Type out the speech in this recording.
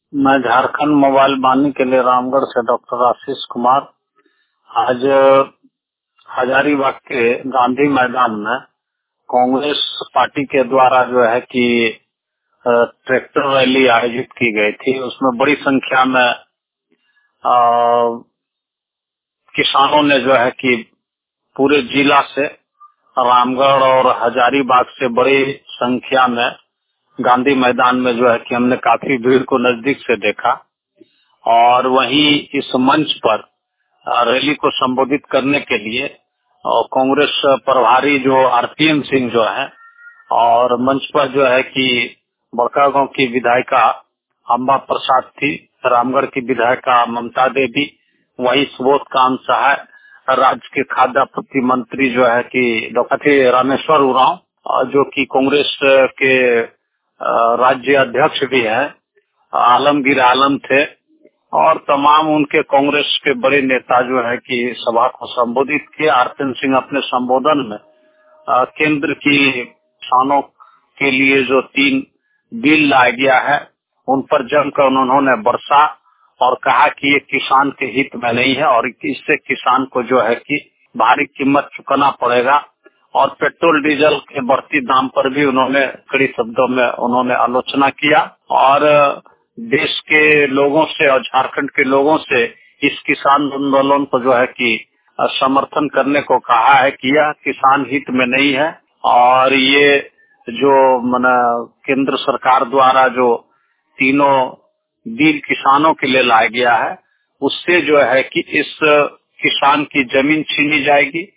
मैं झारखंड मोबाइल बानी के लिए रामगढ़ से डॉक्टर आशीष कुमार। आज हजारीबाग के गांधी मैदान में कांग्रेस पार्टी के द्वारा जो है कि ट्रैक्टर रैली आयोजित की गई थी। उसमें बड़ी संख्या में किसानों ने जो है कि पूरे जिला से रामगढ़ और हजारीबाग से बड़ी संख्या में गांधी मैदान में जो है कि हमने काफी भीड़ को नजदीक से देखा। और वहीं इस मंच पर रैली को संबोधित करने के लिए कांग्रेस प्रभारी जो आरपीएन सिंह जो है, और मंच पर जो है कि बड़कागांव की विधायिका अम्बा प्रसाद थी, रामगढ़ की विधायिका ममता देवी, वही सुबोध काम सहाय, राज्य के खाद्य आपूर्ति मंत्री जो है कि डॉक्टर रामेश्वर उरांव, जो कि कांग्रेस के राज्य अध्यक्ष भी है, आलमगीर आलम थे, और तमाम उनके कांग्रेस के बड़े नेता जो है कि सभा को संबोधित किए। आरपीएन सिंह अपने संबोधन में केंद्र की किसानों के लिए जो 3 बिल लाया गया है उन पर जमकर उन्होंने बरसा और कहा कि ये किसान के हित में नहीं है और इससे किसान को जो है कि भारी कीमत चुकाना पड़ेगा। और पेट्रोल डीजल के बढ़ती दाम पर भी उन्होंने कड़ी शब्दों में उन्होंने आलोचना किया और देश के लोगों से और झारखंड के लोगों से इस किसान आंदोलन को जो है कि समर्थन करने को कहा है कि यह किसान हित में नहीं है। और ये जो केंद्र सरकार द्वारा जो तीनों बिल किसानों के लिए लाया गया है उससे जो है कि इस किसान की जमीन छीनी जाएगी